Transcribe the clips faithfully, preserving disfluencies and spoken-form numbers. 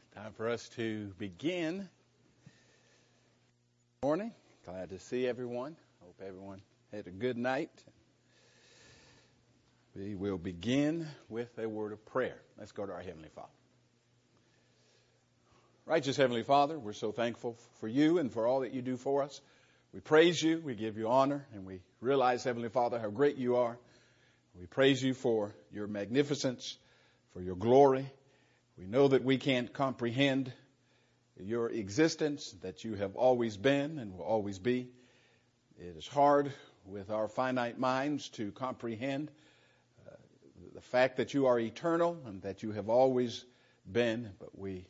Time for us to begin. Good morning. Glad to see everyone. Hope everyone had a good night. We will begin with a word of prayer. Let's go to our Heavenly Father. Righteous Heavenly Father, we're so thankful for you and for all that you do for us. We praise you, we give you honor, and we realize, Heavenly Father, how great you are. We praise you for your magnificence, for your glory. We know that we can't comprehend your existence, that you have always been and will always be. It is hard with our finite minds to comprehend uh, the fact that you are eternal and that you have always been, but we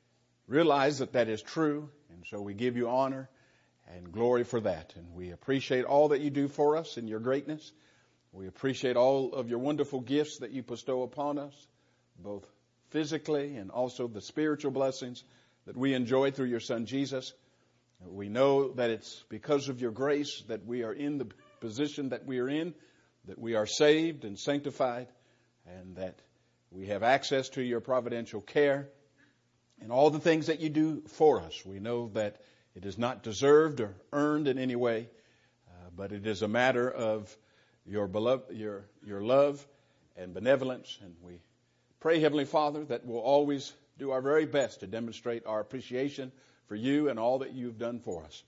realize that that is true, and so we give you honor and glory for that. And we appreciate all that you do for us in your greatness. We appreciate all of your wonderful gifts that you bestow upon us, both physically and also the spiritual blessings that we enjoy through your Son Jesus. We know that it's because of your grace that we are in the position that we are in, that we are saved and sanctified, and that we have access to your providential care and all the things that you do for us. We know that it is not deserved or earned in any way, uh, but it is a matter of your beloved, your your love and benevolence, and we pray, Heavenly Father, that we'll always do our very best to demonstrate our appreciation for you and all that you've done for us.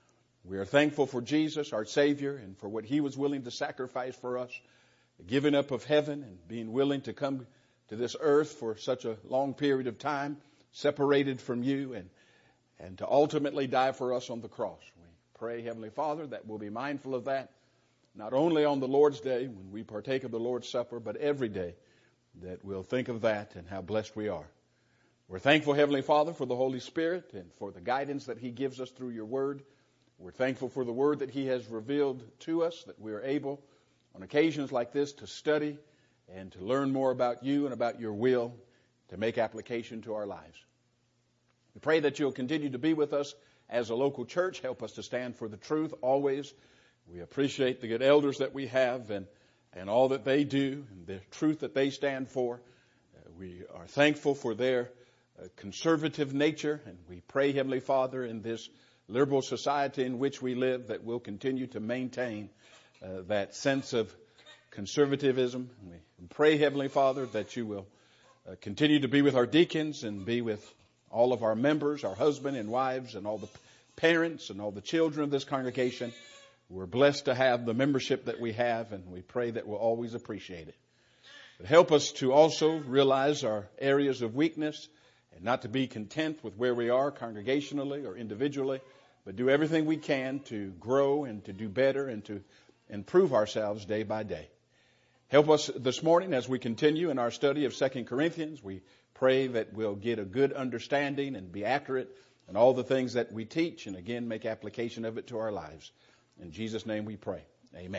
We are thankful for Jesus, our Savior, and for what he was willing to sacrifice for us, the giving up of heaven and being willing to come to this earth for such a long period of time, separated from you, and, and to ultimately die for us on the cross. We pray, Heavenly Father, that we'll be mindful of that, not only on the Lord's Day when we partake of the Lord's Supper, but every day, that we'll think of that and how blessed we are. We're thankful, Heavenly Father, for the Holy Spirit and for the guidance that he gives us through your word. We're thankful for the word that he has revealed to us, that we are able on occasions like this to study and to learn more about you and about your will, to make application to our lives. We pray that you'll continue to be with us as a local church. Help us to stand for the truth always. We appreciate the good elders that we have and and all that they do and the truth that they stand for. Uh, we are thankful for their uh, conservative nature, and we pray, Heavenly Father, in this liberal society in which we live, that we'll continue to maintain uh, that sense of conservatism. And we pray, Heavenly Father, that you will uh, continue to be with our deacons and be with all of our members, our husbands and wives, and all the parents and all the children of this congregation. We're blessed to have the membership that we have, and we pray that we'll always appreciate it. But help us to also realize our areas of weakness and not to be content with where we are congregationally or individually, but do everything we can to grow and to do better and to improve ourselves day by day. Help us this morning as we continue in our study of Second Corinthians. We pray that we'll get a good understanding and be accurate in all the things that we teach, and again make application of it to our lives. In Jesus' name we pray. Amen.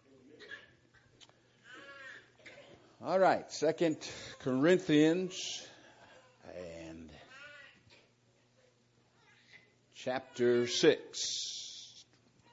All right, Second Corinthians and chapter six.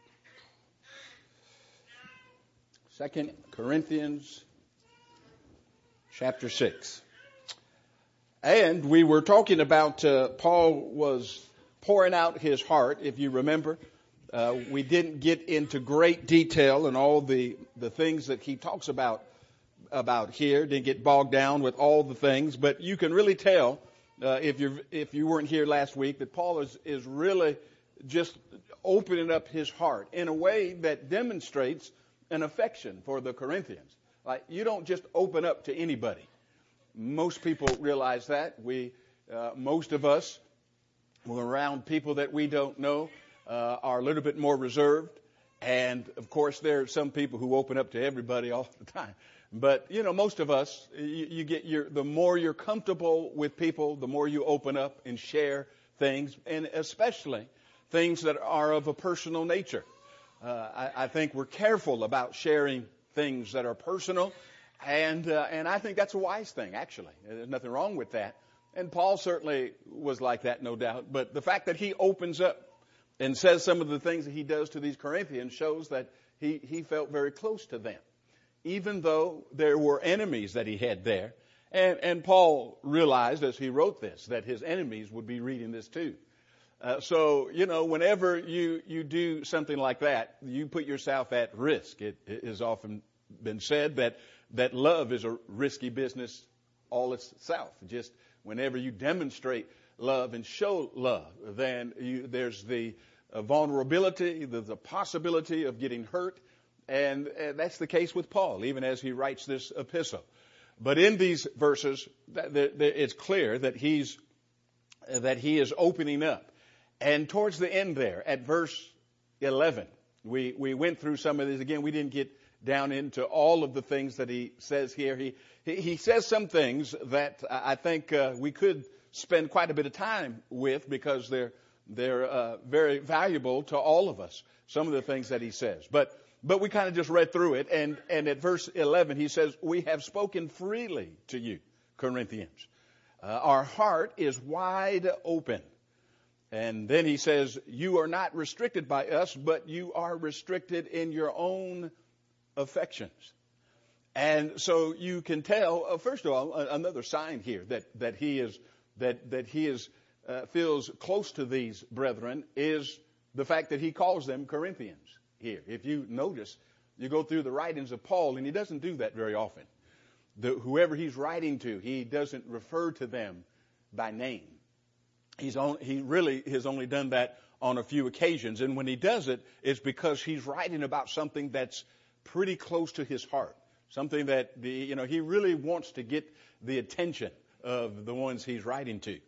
Second Corinthians chapter six. And we were talking about uh, Paul was pouring out his heart, if you remember. Uh, we didn't get into great detail in all the, the things that he talks about about here. Didn't get bogged down with all the things, but you can really tell uh, if you if you weren't here last week that Paul is is really just opening up his heart in a way that demonstrates an affection for the Corinthians. Like, you don't just open up to anybody. Most people realize that. We uh, most of us, we're around people that we don't know. Uh, are a little bit more reserved. And, of course, there are some people who open up to everybody all the time. But, you know, most of us, you, you get your, the more you're comfortable with people, the more you open up and share things, and especially things that are of a personal nature. Uh, I, I think we're careful about sharing things that are personal, and uh, and I think that's a wise thing, actually. There's nothing wrong with that. And Paul certainly was like that, no doubt. But the fact that he opens up and says some of the things that he does to these Corinthians shows that he, he felt very close to them. Even though there were enemies that he had there, And, and Paul realized as he wrote this that his enemies would be reading this too. Uh, so, you know, whenever you, you do something like that, you put yourself at risk. It, it has often been said that, that love is a risky business all itself. Just whenever you demonstrate love and show love, then you, there's the uh, vulnerability, the, the possibility of getting hurt. And uh, that's the case with Paul, even as he writes this epistle. But in these verses, th- th- th- it's clear that he's uh, that he is opening up. And towards the end there, at verse eleven, we, we went through some of these. Again, we didn't get down into all of the things that he says here. He he, he says some things that I think uh, we could spend quite a bit of time with because they're they're uh, very valuable to all of us. Some of the things that he says, but. But we kind of just read through it, and, and at verse eleven, he says, we have spoken freely to you, Corinthians. Uh, our heart is wide open. And then he says, you are not restricted by us, but you are restricted in your own affections. And so you can tell, uh, first of all, uh, another sign here that, that he is, that, that he is, uh, feels close to these brethren is the fact that he calls them Corinthians. Here, if you notice, you go through the writings of Paul, and he doesn't do that very often. The, whoever he's writing to, he doesn't refer to them by name. He's on, he really has only done that on a few occasions, and when he does it, it's because he's writing about something that's pretty close to his heart, something that the you know he really wants to get the attention of the ones he's writing to.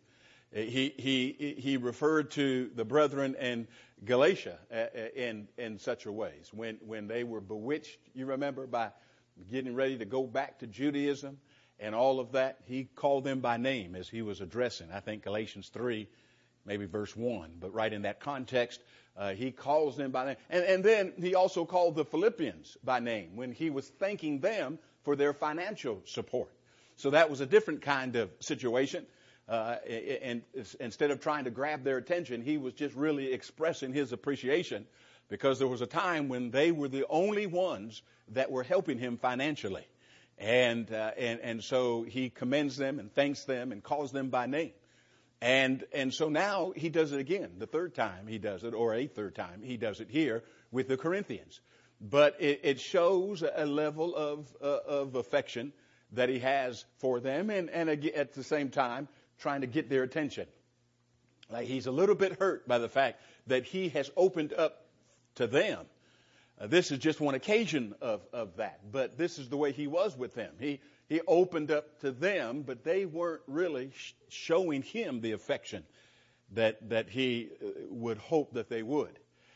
He he he referred to the brethren in Galatia in in such a ways when when they were bewitched. You remember, by getting ready to go back to Judaism and all of that. He called them by name as he was addressing. I think Galatians three, maybe verse one, but right in that context, uh, he calls them by name. And and then he also called the Philippians by name when he was thanking them for their financial support. So that was a different kind of situation. Uh, and instead of trying to grab their attention, he was just really expressing his appreciation because there was a time when they were the only ones that were helping him financially. And, uh, and, and so he commends them and thanks them and calls them by name. And, and so now he does it again. The third time he does it, or a third time he does it here with the Corinthians. But it, it shows a level of, uh, of affection that he has for them. And, and at the same time, trying to get their attention. Like he's a little bit hurt by the fact that he has opened up to them. Uh, this is just one occasion of, of that, but this is the way he was with them. He he opened up to them, but they weren't really sh- showing him the affection that that he uh, would hope that they would.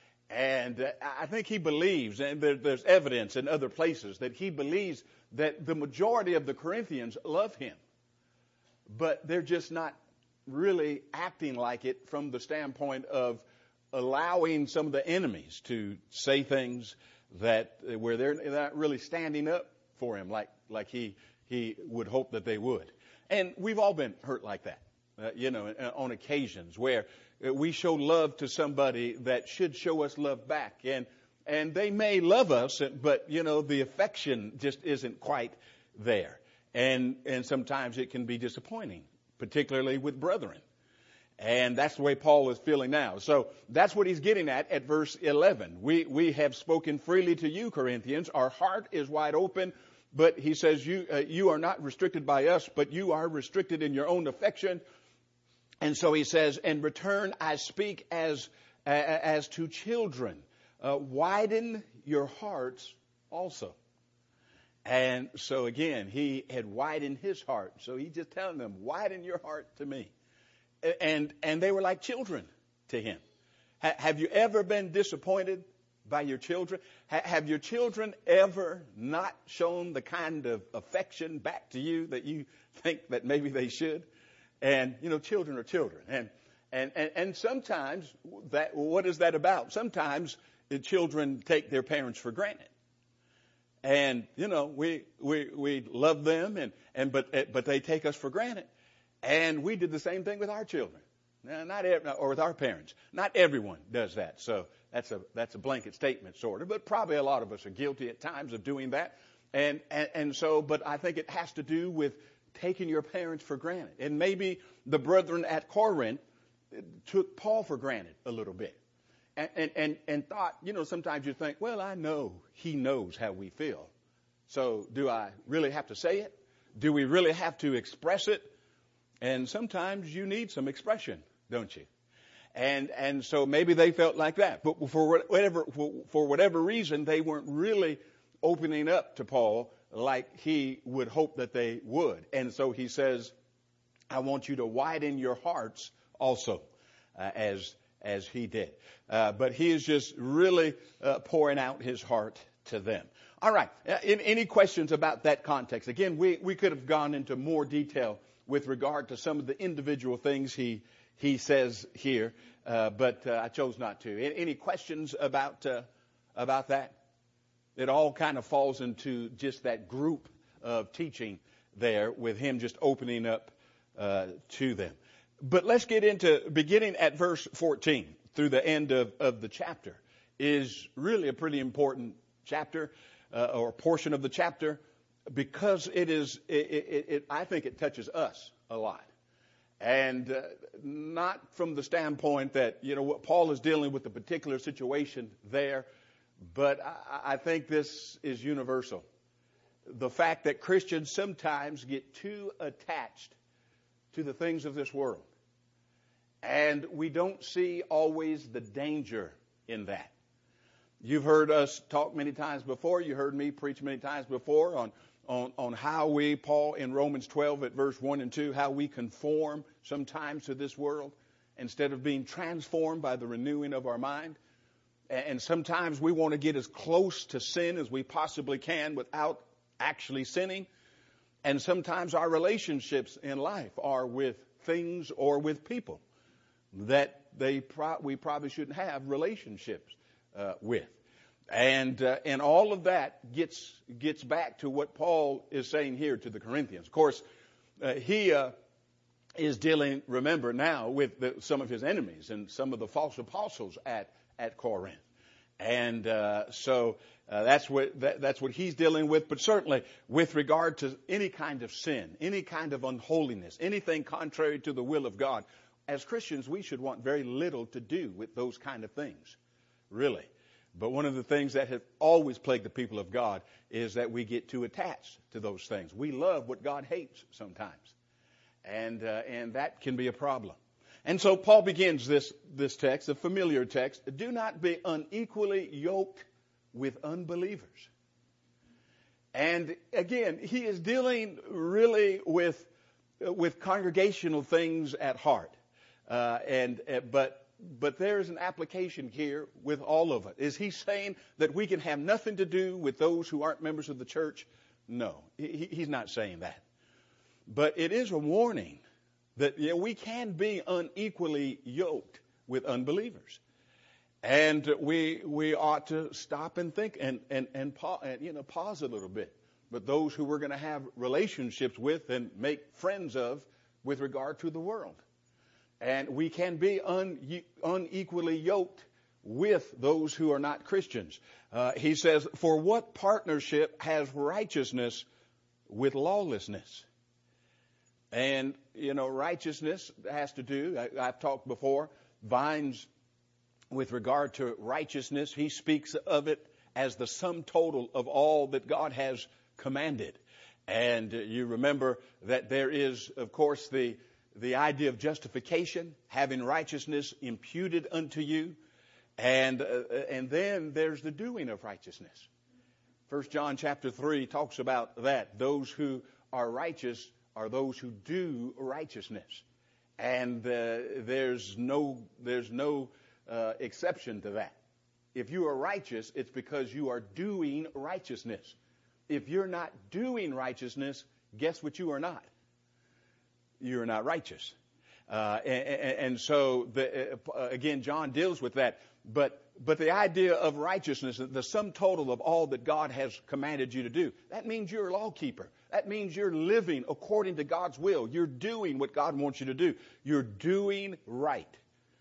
And uh, I think he believes, and there, there's evidence in other places, that he believes that the majority of the Corinthians love him. But they're just not really acting like it from the standpoint of allowing some of the enemies to say things that where they're not really standing up for him like like he he would hope that they would. And we've all been hurt like that, uh, you know, on occasions where we show love to somebody that should show us love back, and and they may love us, but you know the affection just isn't quite there. And and sometimes it can be disappointing, particularly with brethren. And that's the way Paul is feeling now. So that's what he's getting at at verse eleven. We we have spoken freely to you, Corinthians. Our heart is wide open. But he says you uh, you are not restricted by us, but you are restricted in your own affection. And so he says, in return, I speak as uh, as to children. Uh, widen your hearts also. And so again, he had widened his heart. So he's just telling them, widen your heart to me. And and they were like children to him. Ha, have you ever been disappointed by your children? Ha, have your children ever not shown the kind of affection back to you that you think that maybe they should? And, you know, children are children. And and, and, and sometimes, that what is that about? Sometimes the children take their parents for granted. And, you know, we, we, we love them, and, and, but, but they take us for granted. And we did the same thing with our children. Now, not every, or with our parents. Not everyone does that. So that's a, that's a blanket statement, sort of, but probably a lot of us are guilty at times of doing that. And, and, and so, but I think it has to do with taken your parents for granted. And maybe the brethren at Corinth took Paul for granted a little bit. And, and, and, and thought, you know, sometimes you think, well, I know he knows how we feel. So do I really have to say it? Do we really have to express it? And sometimes you need some expression, don't you? And and so maybe they felt like that. But for whatever for, for whatever reason, they weren't really opening up to Paul like he would hope that they would. And so he says, I want you to widen your hearts also, uh, as as he did. Uh, but he is just really uh, pouring out his heart to them. All right. Uh, in, any questions about that context? Again, we, we could have gone into more detail with regard to some of the individual things he he says here, uh, but uh, I chose not to. Any, any questions about uh, about that? It all kind of falls into just that group of teaching there, with him just opening up uh, to them. But let's get into beginning at verse fourteen through the end of, of the chapter is really a pretty important chapter uh, or portion of the chapter, because it is, it, it, it, I think it touches us a lot. And uh, not from the standpoint that, you know, what Paul is dealing with the particular situation there, but I, I think this is universal. The fact that Christians sometimes get too attached to the things of this world. And we don't see always the danger in that. You've heard us talk many times before. You heard me preach many times before on, on, on how we, Paul in Romans twelve at verse one and two, how we conform sometimes to this world instead of being transformed by the renewing of our mind. And sometimes we want to get as close to sin as we possibly can without actually sinning. And sometimes our relationships in life are with things or with people that they pro- we probably shouldn't have relationships uh, with. And uh, and all of that gets gets back to what Paul is saying here to the Corinthians. Of course, uh, he uh, is dealing, remember now, with the, some of his enemies and some of the false apostles at, at Corinth. And uh, so uh, that's what that, that's what he's dealing with. But certainly with regard to any kind of sin, any kind of unholiness, anything contrary to the will of God, as Christians, we should want very little to do with those kind of things, really. But one of the things that has always plagued the people of God is that we get too attached to those things. We love what God hates sometimes. And uh, and that can be a problem. And so Paul begins this, this text, a familiar text. Do not be unequally yoked with unbelievers. And again, he is dealing really with, with congregational things at heart. Uh, and uh, but but there is an application here with all of it. Is he saying that we can have nothing to do with those who aren't members of the church? No, he, he's not saying that. But it is a warning that, you know, we can be unequally yoked with unbelievers, and we we ought to stop and think and and and, pa- and you know pause a little bit. But those who we're going to have relationships with and make friends of with regard to the world. And we can be un, unequally yoked with those who are not Christians. Uh, he says, for what partnership has righteousness with lawlessness? And, you know, righteousness has to do, I, I've talked before, Vines, with regard to righteousness, he speaks of it as the sum total of all that God has commanded. And uh, you remember that there is, of course, the The idea of justification, having righteousness imputed unto you. And uh, and then there's the doing of righteousness. First John chapter three talks about that. Those who are righteous are those who do righteousness. And uh, there's no, there's no uh, exception to that. If you are righteous, it's because you are doing righteousness. If you're not doing righteousness, guess what you are not? You're not righteous. Uh, and, and so, the, uh, again, John deals with that. But but the idea of righteousness, the sum total of all that God has commanded you to do, that means you're a lawkeeper. That means you're living according to God's will. You're doing what God wants you to do. You're doing right.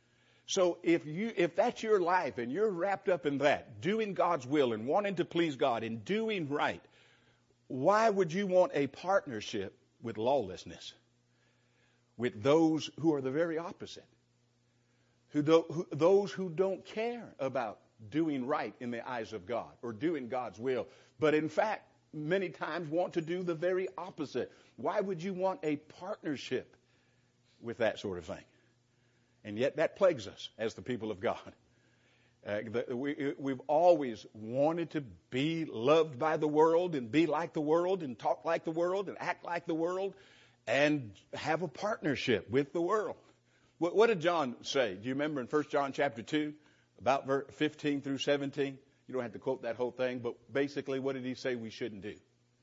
So if you if that's your life and you're wrapped up in that, doing God's will and wanting to please God and doing right, why would you want a partnership with lawlessness, with those who are the very opposite, who, do, who those who don't care about doing right in the eyes of God or doing God's will, but in fact, many times want to do the very opposite. Why would you want a partnership with that sort of thing? And yet that plagues us as the people of God. Uh, the, we, we've always wanted to be loved by the world and be like the world and talk like the world and act like the world and have a partnership with the world. What, what did John say? Do you remember in First John chapter two, about verse fifteen through seventeen? You don't have to quote that whole thing, but basically what did he say we shouldn't do?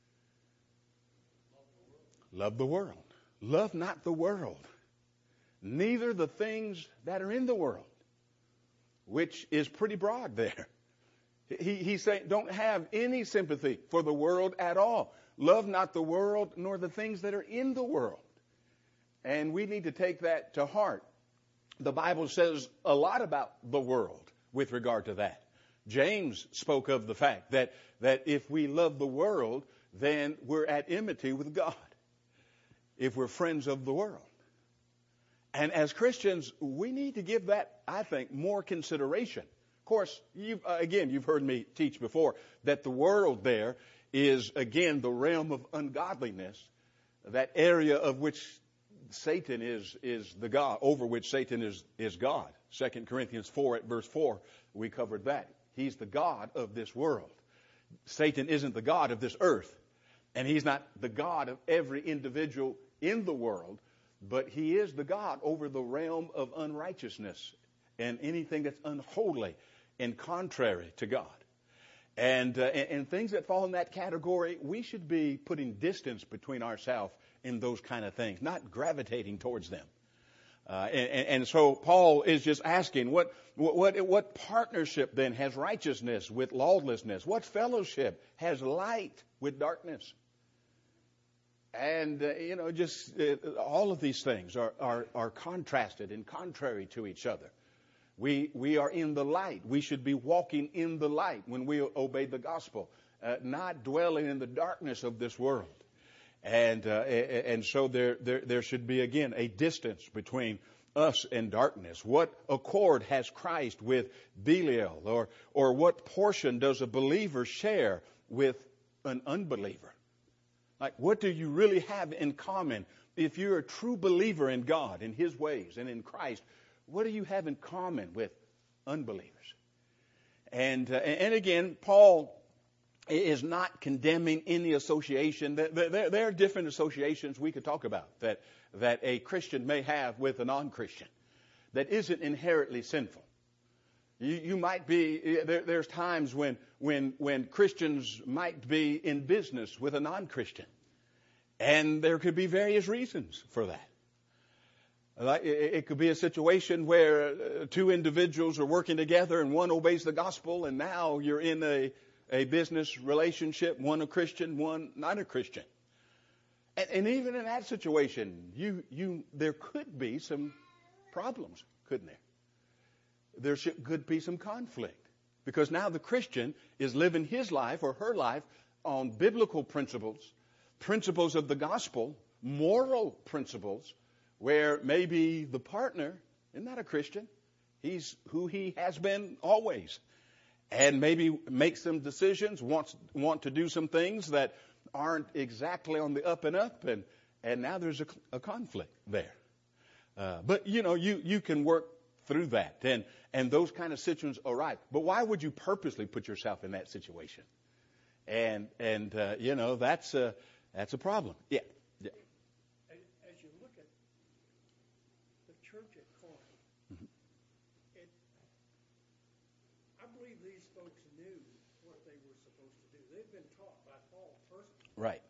Love the world. Love not the world, neither the things that are in the world. Which is pretty broad there. He, he's saying don't have any sympathy for the world at all. Love not the world nor the things that are in the world. And we need to take that to heart. The Bible says a lot about the world with regard to that. James spoke of the fact that, that if we love the world, then we're at enmity with God. If we're friends of the world. And as Christians, we need to give that, I think, more consideration. Of course, you've, uh, again, you've heard me teach before that the world there is, again, the realm of ungodliness, that area of which Satan is, is the God, over which Satan is, is God. Second Corinthians four at verse four, we covered that. He's the God of this world. Satan isn't the God of this earth, and he's not the God of every individual in the world. But he is the God over the realm of unrighteousness and anything that's unholy and contrary to God. And, uh, and, and things that fall in that category, we should be putting distance between ourselves and those kind of things, not gravitating towards them. Uh, and, and so Paul is just asking, what, what, what partnership then has righteousness with lawlessness? What fellowship has light with darkness? And, uh, you know, just uh, all of these things are, are, are contrasted and contrary to each other. We, we are in the light. We should be walking in the light when we obey the gospel, uh, not dwelling in the darkness of this world. And, uh, and so there, there, there should be, again, a distance between us and darkness. What accord has Christ with Belial? Or, or what portion does a believer share with an unbeliever? Like, what do you really have in common? If you're a true believer in God, in His ways, and in Christ, what do you have in common with unbelievers? And, uh, and again, Paul is not condemning any association. There, there are different associations we could talk about that, that a Christian may have with a non-Christian that isn't inherently sinful. You, you might be, there, there's times when, when, when Christians might be in business with a non-Christian. And there could be various reasons for that. Like, it could be a situation where two individuals are working together and one obeys the gospel, and now you're in a, a business relationship, one a Christian, one not a Christian. And, and even in that situation, you, you, there could be some problems, couldn't there? There should, could be some conflict, because now the Christian is living his life or her life on biblical principles, principles of the gospel, moral principles, where maybe the partner is not a Christian. He's who he has been always. And maybe makes some decisions, wants want to do some things that aren't exactly on the up and up, and, and now there's a, a conflict there. Uh, but, you know, you, you can work through that, and, and those kind of situations arise. But why would you purposely put yourself in that situation? And, and uh, you know, that's a, that's a problem. Yeah. yeah. As you look at the church at Corinth, mm-hmm. it, I believe these folks knew what they were supposed to do. They've been taught by Paul personally. Right.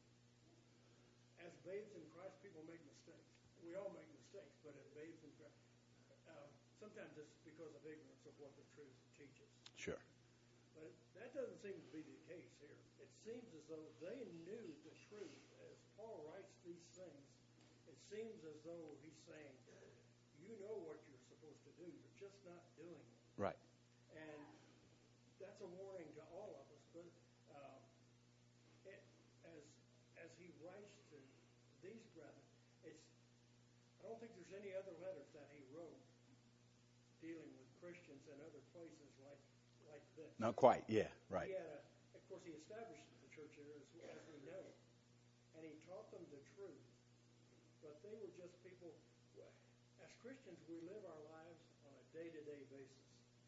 As babes in Christ, people make mistakes. We all make mistakes, but as babes in Christ, uh, sometimes it's because of ignorance of what the truth teaches. Sure. But that doesn't seem to be the case here. It seems as though they knew the truth. As Paul writes these things, it seems as though he's saying, you know what you're supposed to do, you're just not doing it. Right. And that's a warning to all of us. But uh, it, as as he writes to don't think there's any other letters that he wrote dealing with Christians in other places like like this. Not quite, yeah, right. He had a, of course, he established the church there as, as we know, and he taught them the truth. But they were just people. As Christians, we live our lives on a day-to-day basis,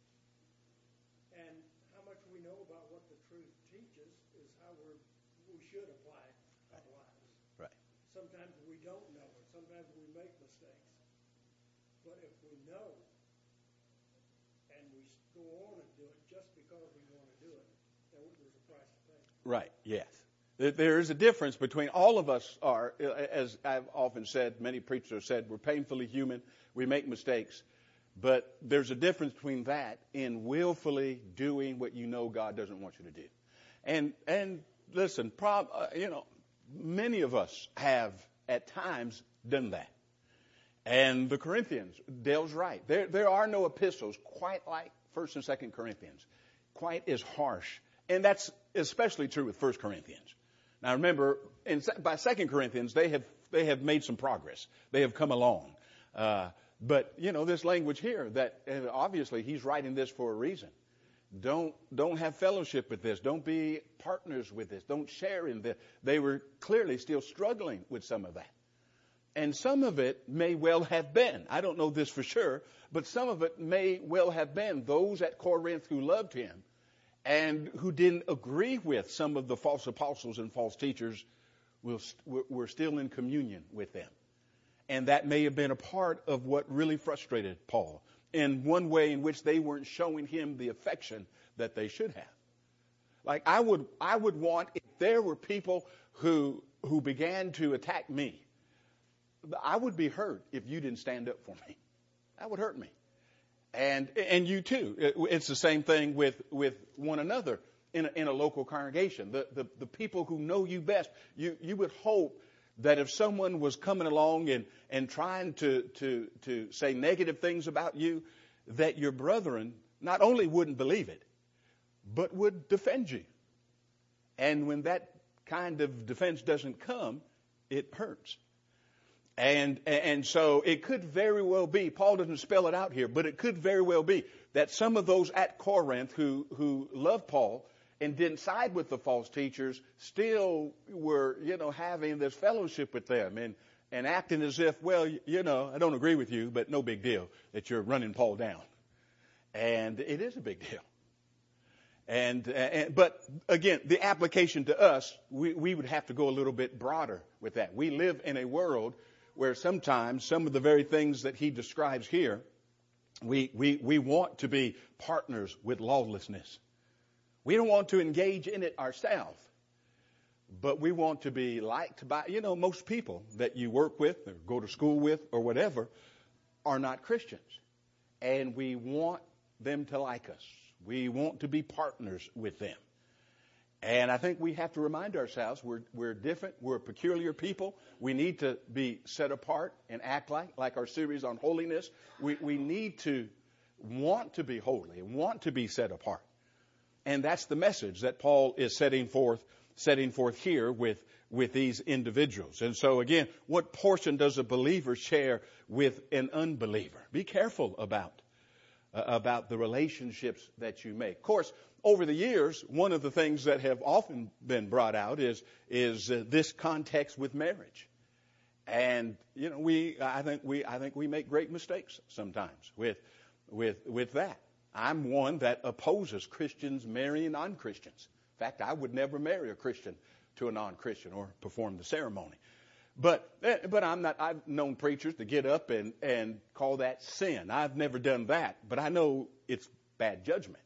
and how much we know about what the truth teaches is how we're we should apply our Right. lives. Right. Sometimes we don't know it. Sometimes we make mistakes. But if we know and we go on and do it just because we want to do it, then there's a price to pay. Right, yes. There is a difference between all of us are, as I've often said, many preachers have said, we're painfully human, we make mistakes. But there's a difference between that and willfully doing what you know God doesn't want you to do. And and listen, prob, uh, you know, many of us have at times done that. And the Corinthians, Dale's right. There there are no epistles quite like First and Second Corinthians, quite as harsh. And that's especially true with First Corinthians. Now remember, in, by Second Corinthians, they have they have made some progress. They have come along. Uh, but you know, this language here that uh, obviously he's writing this for a reason. Don't don't have fellowship with this. Don't be partners with this. Don't share in this. They were clearly still struggling with some of that. And some of it may well have been, I don't know this for sure, but some of it may well have been those at Corinth who loved him and who didn't agree with some of the false apostles and false teachers were still in communion with them. And that may have been a part of what really frustrated Paul in one way in which they weren't showing him the affection that they should have. Like I would, I would want, if there were people who, who began to attack me, I would be hurt if you didn't stand up for me. That would hurt me. And, and you too. It's the same thing with, with one another in a, in a local congregation. The, the, the people who know you best, you, you would hope that if someone was coming along and, and trying to, to, to say negative things about you, that your brethren not only wouldn't believe it, but would defend you. And when that kind of defense doesn't come, it hurts. And, and so it could very well be, Paul doesn't spell it out here, but it could very well be that some of those at Corinth who, who loved Paul and didn't side with the false teachers still were, you know, having this fellowship with them and, and acting as if, well, you know, I don't agree with you, but no big deal that you're running Paul down. And it is a big deal. And, and but again, the application to us, we, we would have to go a little bit broader with that. We live in a world where sometimes some of the very things that he describes here, we, we, we want to be partners with lawlessness. We don't want to engage in it ourselves, but we want to be liked by, you know, most people that you work with or go to school with or whatever are not Christians. And we want them to like us. We want to be partners with them. And I think we have to remind ourselves we're, we're different. We're a peculiar people. We need to be set apart and act like, like our series on holiness. We, we need to want to be holy, want to be set apart. And that's the message that Paul is setting forth, setting forth here with, with these individuals. And so again, what portion does a believer share with an unbeliever? Be careful about, uh, about the relationships that you make. Of course, over the years, one of the things that have often been brought out is, is uh, this context with marriage. And, you know, we, I think we, I think we make great mistakes sometimes with, with, with that. I'm one that opposes Christians marrying non-Christians. In fact, I would never marry a Christian to a non-Christian or perform the ceremony. But, but I'm not, I've known preachers to get up and, and call that sin. I've never done that, but I know it's bad judgment.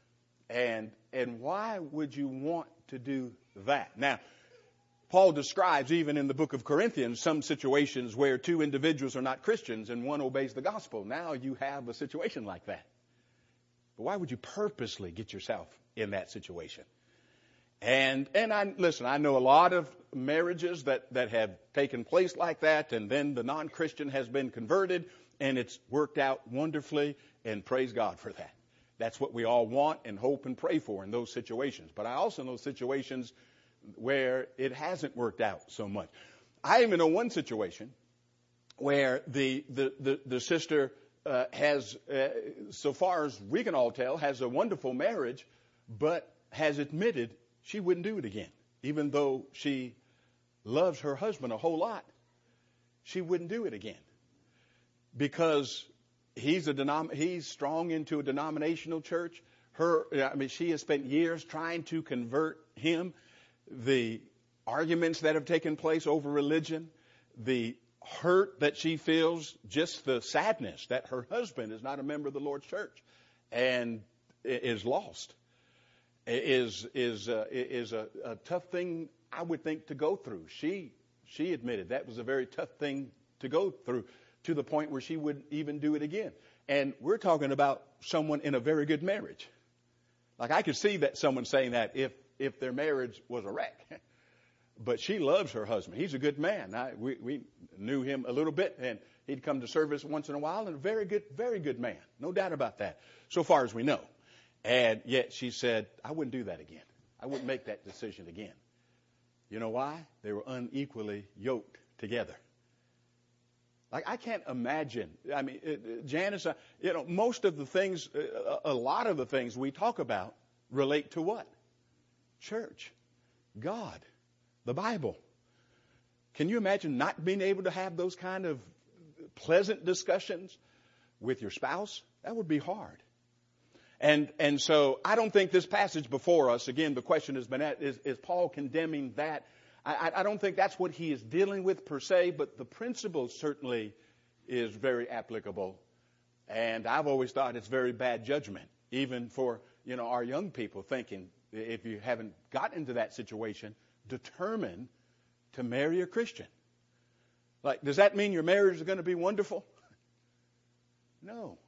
And, and why would you want to do that? Now, Paul describes even in the book of Corinthians some situations where two individuals are not Christians and one obeys the gospel. Now you have a situation like that. But why would you purposely get yourself in that situation? And, and I, listen, I know a lot of marriages that, that have taken place like that, and then the non-Christian has been converted, and it's worked out wonderfully, and praise God for that. That's what we all want and hope and pray for in those situations. But I also know situations where it hasn't worked out so much. I even know one situation where the, the, the, the sister uh, has, uh, so far as we can all tell, has a wonderful marriage, but has admitted she wouldn't do it again. Even though she loves her husband a whole lot, she wouldn't do it again. Because he's a denom- he's strong into a denominational church. Her, I mean, she has spent years trying to convert him. The arguments that have taken place over religion, the hurt that she feels, just the sadness that her husband is not a member of the Lord's church and is lost, is is uh, is a, a tough thing, I would think, to go through. She she admitted that was a very tough thing to go through, to the point where she wouldn't even do it again. And we're talking about someone in a very good marriage. Like, I could see that someone saying that if if their marriage was a wreck. But she loves her husband. He's a good man. I, we, we knew him a little bit, and he'd come to service once in a while, and a very good, very good man. No doubt about that, so far as we know. And yet she said, I wouldn't do that again. I wouldn't make that decision again. You know why? They were unequally yoked together. Like, I can't imagine. I mean, it, Janice, uh, you know, most of the things, uh, a lot of the things we talk about relate to what? Church, God, the Bible. Can you imagine not being able to have those kind of pleasant discussions with your spouse? That would be hard. And and so I don't think this passage before us, again, the question has been, at, is, is Paul condemning that? I, I don't think that's what he is dealing with per se, but the principle certainly is very applicable. And I've always thought it's very bad judgment, even for, you know, our young people, thinking, if you haven't gotten into that situation, determine to marry a Christian. Like, does that mean your marriage is going to be wonderful? No.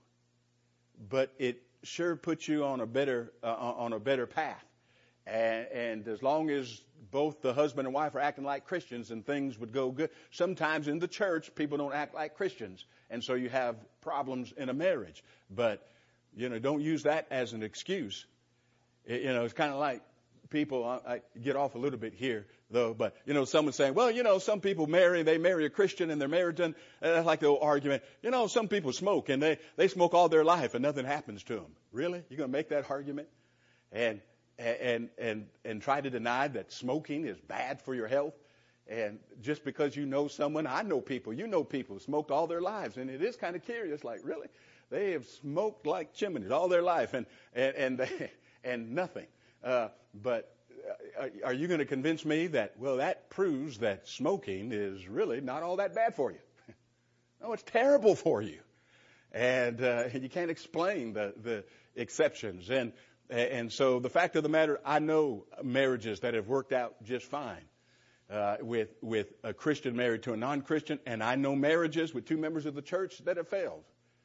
But it sure puts you on a better uh, on a better path. And, and as long as both the husband and wife are acting like Christians, and things would go good. Sometimes in the church, people don't act like Christians, and so you have problems in a marriage. But, you know, don't use that as an excuse. It, you know, it's kind of like people, I, I get off a little bit here, though, but, you know, someone saying, well, you know, some people marry, they marry a Christian and they're married to, and that's like the old argument. You know, some people smoke, and they, they smoke all their life and nothing happens to them. Really? You're going to make that argument? And, and, and, and try to deny that smoking is bad for your health? And just because you know someone, I know people, you know people who smoked all their lives, and it is kind of curious, like, really? They have smoked like chimneys all their life, and, and, and, they, and nothing. Uh, but are, are you going to convince me that, well, that proves that smoking is really not all that bad for you? No, it's terrible for you. And uh, you can't explain the, the exceptions. And, and so the fact of the matter, I know marriages that have worked out just fine uh, with, with a Christian married to a non-Christian, and I know marriages with two members of the church that have failed.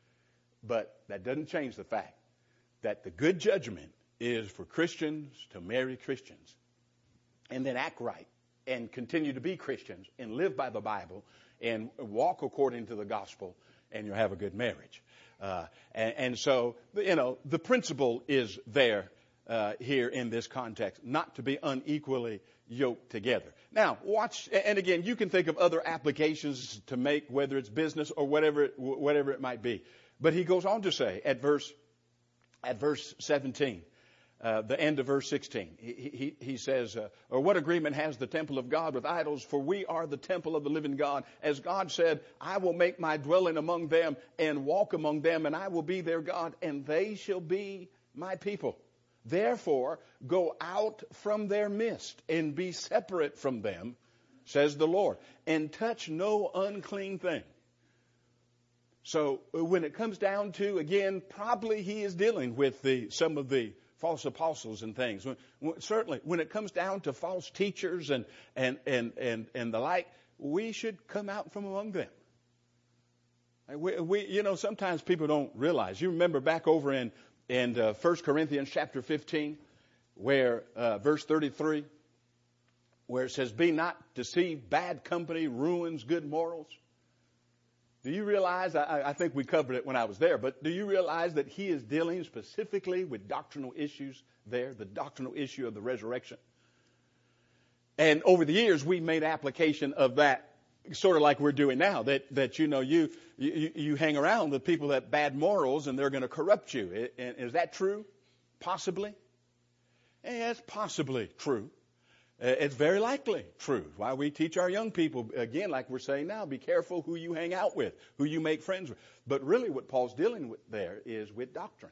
But that doesn't change the fact that the good judgment is for Christians to marry Christians and then act right and continue to be Christians and live by the Bible and walk according to the gospel, and you'll have a good marriage. Uh, and, and so, you know, the principle is there uh, here in this context, not to be unequally yoked together. Now, watch, and again, you can think of other applications to make, whether it's business or whatever, whatever it might be. But he goes on to say at verse, at verse seventeen, Uh, the end of verse sixteen, he, he, he says, uh, or what agreement has the temple of God with idols? For we are the temple of the living God. As God said, I will make my dwelling among them and walk among them, and I will be their God, and they shall be my people. Therefore, go out from their midst and be separate from them, says the Lord, and touch no unclean thing. So when it comes down to, again, probably he is dealing with the some of the false apostles and things. When, when, certainly, when it comes down to false teachers and, and, and, and, and the like, we should come out from among them. We, we, you know, sometimes people don't realize. You remember back over in, in uh, First Corinthians chapter fifteen, where uh, verse thirty-three, where it says, be not deceived, bad company ruins good morals. Do you realize, I, I think we covered it when I was there, but do you realize that he is dealing specifically with doctrinal issues there, the doctrinal issue of the resurrection? And over the years, we made application of that sort of like we're doing now, that, that you know, you, you, you hang around with people that have bad morals and they're going to corrupt you. Is that true? Possibly? Yeah, it's possibly true. It's very likely true. Why we teach our young people, again, like we're saying now, be careful who you hang out with, who you make friends with. But really what Paul's dealing with there is with doctrine.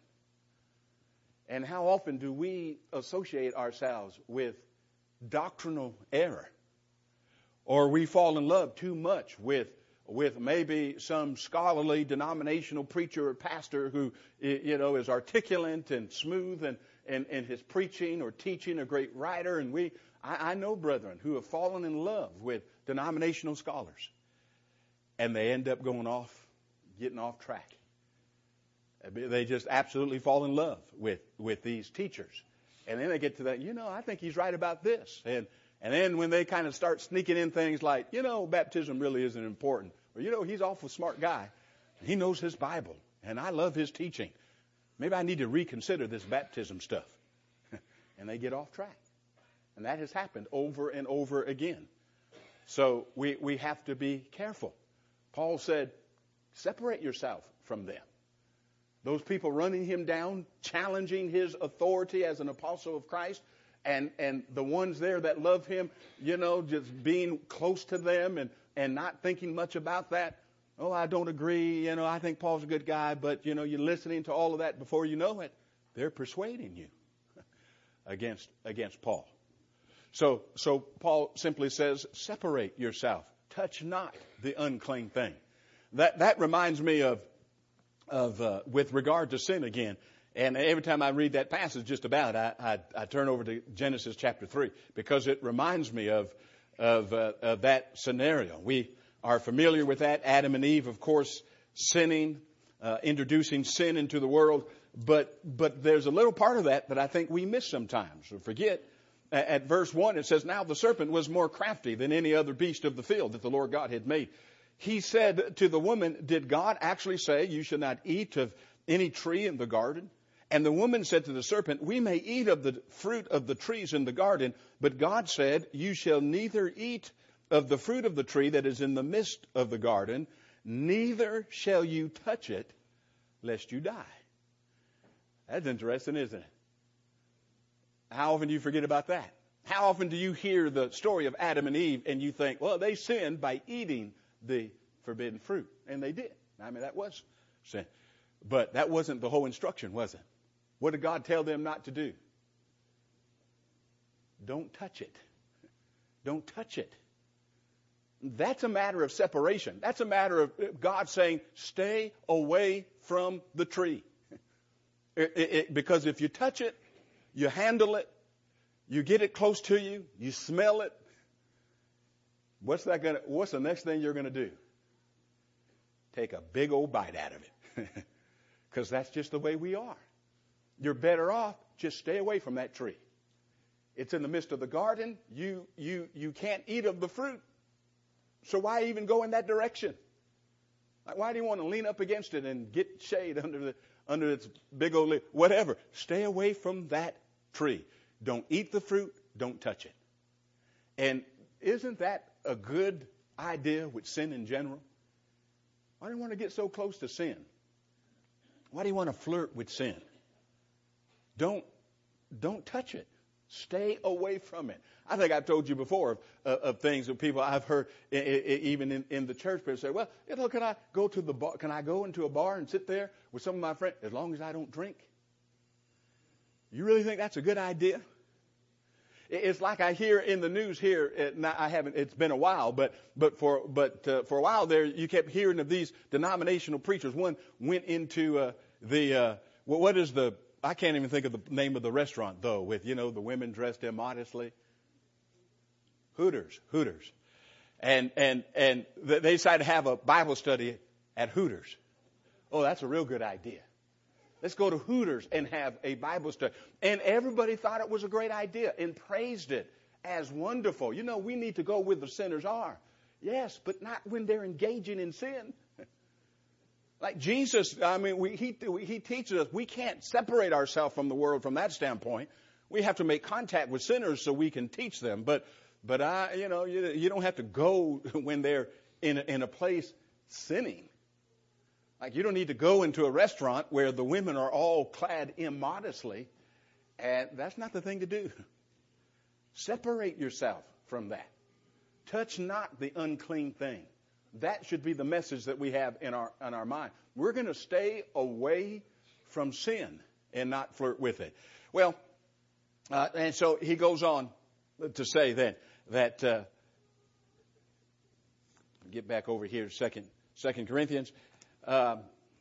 And how often do we associate ourselves with doctrinal error? Or we fall in love too much with with maybe some scholarly denominational preacher or pastor who, you know, is articulate and smooth and in, in his preaching or teaching, a great writer. And we, I, I know brethren who have fallen in love with denominational scholars. And they end up going off, getting off track. They just absolutely fall in love with, with these teachers. And then they get to that, you know, I think he's right about this. And And then when they kind of start sneaking in things like, you know, baptism really isn't important. Or, you know, he's an awful smart guy. He knows his Bible. And I love his teaching. Maybe I need to reconsider this baptism stuff. And they get off track. And that has happened over and over again. So we, we have to be careful. Paul said, separate yourself from them. Those people running him down, challenging his authority as an apostle of Christ. And and the ones there that love him, you know, just being close to them and, and not thinking much about that. Oh, I don't agree. You know, I think Paul's a good guy. But, you know, you're listening to all of that before you know it. They're persuading you against against Paul. So so Paul simply says, separate yourself. Touch not the unclean thing. That that reminds me of, of uh, with regard to sin again. And every time I read that passage just about, I, I, I turn over to Genesis chapter three because it reminds me of, of, uh, of that scenario. We are familiar with that. Adam and Eve, of course, sinning, uh, introducing sin into the world. But, but there's a little part of that that I think we miss sometimes or forget. At, at verse one, it says, now the serpent was more crafty than any other beast of the field that the Lord God had made. He said to the woman, did God actually say you should not eat of any tree in the garden? And the woman said to the serpent, we may eat of the fruit of the trees in the garden, but God said, you shall neither eat of the fruit of the tree that is in the midst of the garden, neither shall you touch it, lest you die. That's interesting, isn't it? How often do you forget about that? How often do you hear the story of Adam and Eve and you think, well, they sinned by eating the forbidden fruit? And they did. I mean, that was sin. But that wasn't the whole instruction, was it? What did God tell them not to do? Don't touch it. Don't touch it. That's a matter of separation. That's a matter of God saying, stay away from the tree. It, it, it, because if you touch it, you handle it, you get it close to you, you smell it, what's that gonna, what's the next thing you're going to do? Take a big old bite out of it. Because that's just the way we are. You're better off, just stay away from that tree. It's in the midst of the garden. You, you, you can't eat of the fruit. So why even go in that direction? Like, why do you want to lean up against it and get shade under the under its big old leaf? Whatever. Stay away from that tree. Don't eat the fruit. Don't touch it. And isn't that a good idea with sin in general? Why do you want to get so close to sin? Why do you want to flirt with sin? Don't, don't touch it. Stay away from it. I think I've told you before of, uh, of things that people I've heard I- I- even in, in the church. People say, well, you know, can I go to the bar? Can I go into a bar and sit there with some of my friends as long as I don't drink? You really think that's a good idea? It's like I hear in the news here. Now I haven't. It's been a while, but but for but uh, for a while there, you kept hearing of these denominational preachers. One went into uh, the uh, what is the? I can't even think of the name of the restaurant though. With you know the women dressed immodestly. Hooters, Hooters, and and and they decided to have a Bible study at Hooters. Oh, that's a real good idea. Let's go to Hooters and have a Bible study. And everybody thought it was a great idea and praised it as wonderful. You know, we need to go where the sinners are. Yes, but not when they're engaging in sin. Like Jesus, I mean, we, he, he teaches us we can't separate ourselves from the world from that standpoint. We have to make contact with sinners so we can teach them. But, but I, you know, you, you don't have to go when they're in a, in a place sinning. Like you don't need to go into a restaurant where the women are all clad immodestly, and that's not the thing to do. Separate yourself from that. Touch not the unclean thing. That should be the message that we have in our in our mind. We're going to stay away from sin and not flirt with it. Well, uh, and so he goes on to say then that uh, get back over here to second Second Corinthians. Um,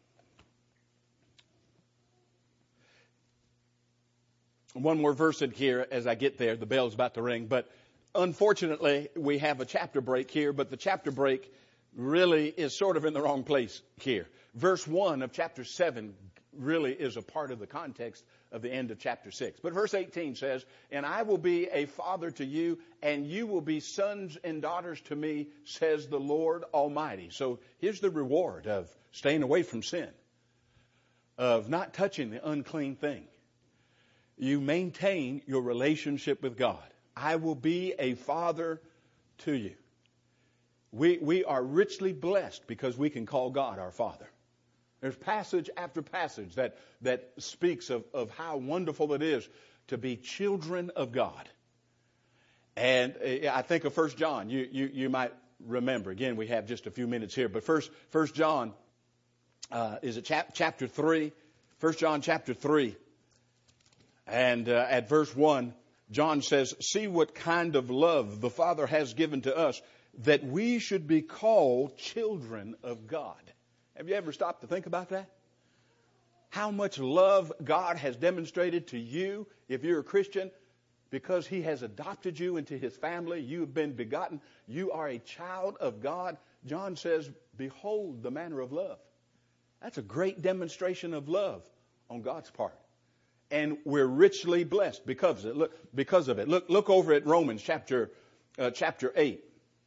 one more verse in here as I get there. The bell's about to ring, but unfortunately we have a chapter break here. But the chapter break really is sort of in the wrong place here. Verse one of chapter seven really is a part of the context of the end of chapter six. But verse eighteen says, "And I will be a father to you, and you will be sons and daughters to me, says the Lord Almighty." So here's the reward of staying away from sin, of not touching the unclean thing. You maintain your relationship with God. I will be a father to you. We, we are richly blessed because we can call God our Father. There's passage after passage that, that speaks of, of how wonderful it is to be children of God. And I think of First John. You, you, you might remember. Again, we have just a few minutes here. But First, First John, uh, is it chap, chapter three? First John chapter three. And uh, at verse one, John says, "See what kind of love the Father has given to us, that we should be called children of God." Have you ever stopped to think about that? How much love God has demonstrated to you if you're a Christian, because he has adopted you into his family. You have been begotten. You are a child of God. John says, behold the manner of love. That's a great demonstration of love on God's part. And we're richly blessed because of it. Look, because of it. Look, look over at Romans chapter, uh, chapter eight.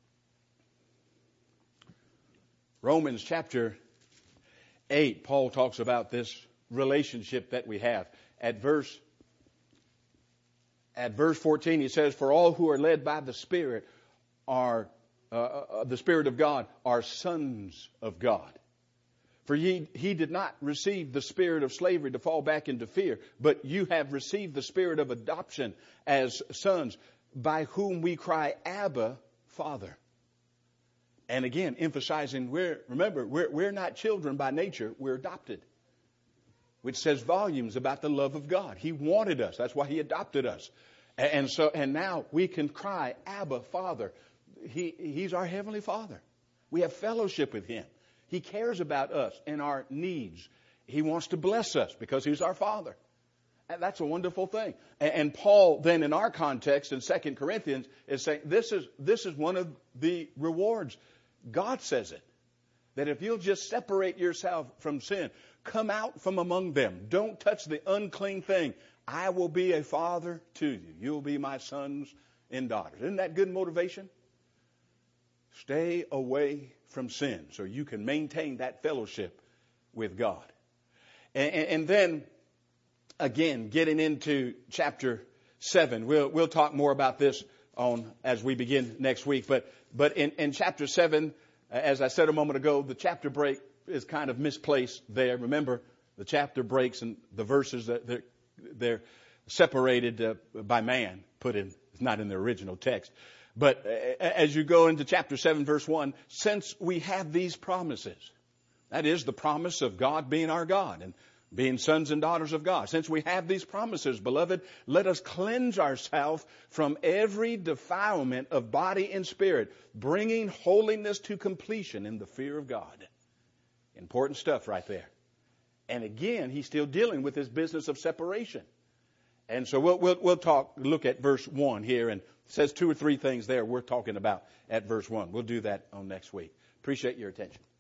Romans chapter eight, Paul talks about this relationship that we have. At verse, at verse fourteen, he says, "For all who are led by the Spirit are, uh, uh, the Spirit of God, are sons of God. For he, he did not receive the spirit of slavery to fall back into fear, but you have received the spirit of adoption as sons, by whom we cry, Abba, Father." And again, emphasizing, we're, remember, we're, we're not children by nature, we're adopted. Which says volumes about the love of God. He wanted us. That's why he adopted us. And, and so, and now we can cry, Abba, Father. He, he's our Heavenly Father. We have fellowship with him. He cares about us and our needs. He wants to bless us because he's our Father. And that's a wonderful thing. And, and Paul then in our context in Second Corinthians is saying this is, this is one of the rewards. God says it. That if you'll just separate yourself from sin, come out from among them. Don't touch the unclean thing. I will be a father to you. You'll be my sons and daughters. Isn't that good motivation? Stay away from sin so you can maintain that fellowship with God. And, and, and then, again, getting into chapter seven. We'll, we'll talk more about this on as we begin next week. But, but in, in chapter seven, as I said a moment ago, the chapter break is kind of misplaced there. Remember, the chapter breaks and the verses, that they're, they're separated uh, by man, put in, it's not in the original text. But as you go into chapter seven, verse one, since we have these promises, that is the promise of God being our God and being sons and daughters of God. Since we have these promises, beloved, let us cleanse ourselves from every defilement of body and spirit, bringing holiness to completion in the fear of God. Important stuff right there. And again, he's still dealing with this business of separation. And so we'll, we'll, we'll talk, look at verse one here, and it says two or three things there we're talking about at verse one. We'll do that on next week. Appreciate your attention.